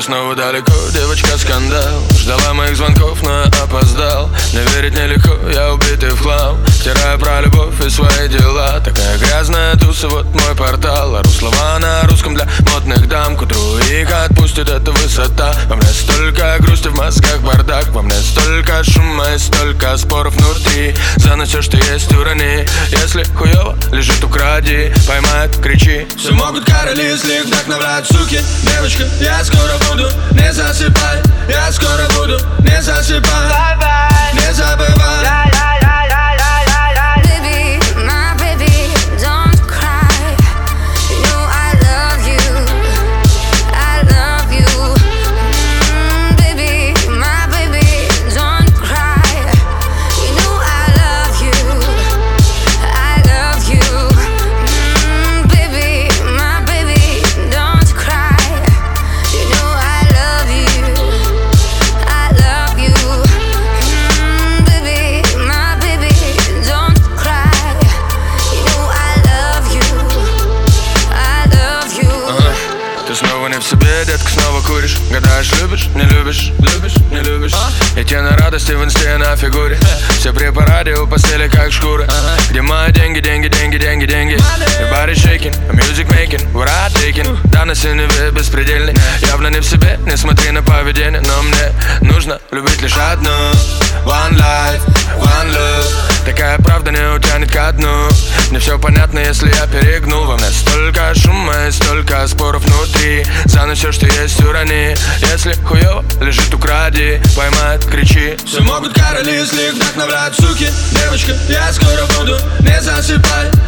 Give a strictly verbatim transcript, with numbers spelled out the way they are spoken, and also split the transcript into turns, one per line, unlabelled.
снова далеко, девочка скандал. Ждала моих звонков, но я опоздал. Не верить нелегко, я убитый в хлам. Втираю про любовь и свои дела. Такая грязная туса, вот мой портал. Ору слова на русском для модных дам. К утру их отпустит эта высота. Во мне столько грусти, в мозгах бардак. Во мне столько шума и столько споров внутри. За нас все, что есть, урони. Если хуёво лежит, укради. Поймает, кричи.
Все могут короли, если их вдохновляют суки. Девочка, я скоро буду, не засыпай. Я скоро буду, не засыпай. Не забывай.
Снова не в себе, детка, снова куришь. Гадаешь, любишь, не любишь, любишь, не любишь. И те на радости в инсте на фигуре. Все при параде у постели как шкуры. Где мои деньги, деньги, деньги, деньги, деньги. И body shaking, music making, what I taking. Да, на синеве беспредельный. Явно не в себе, не смотри на поведение. Но мне нужно любить лишь одну. One life, one love. Такая правда не утянет ко дну. Мне все понятно, если я перегнул. Во мне столько шума и столько споров внутри. За нас все, что есть, урони. Если хуёво лежит, укради. Поймает, кричи.
Все могут короли, если их вдохновляют суки. Девочка, я скоро буду, не засыпай.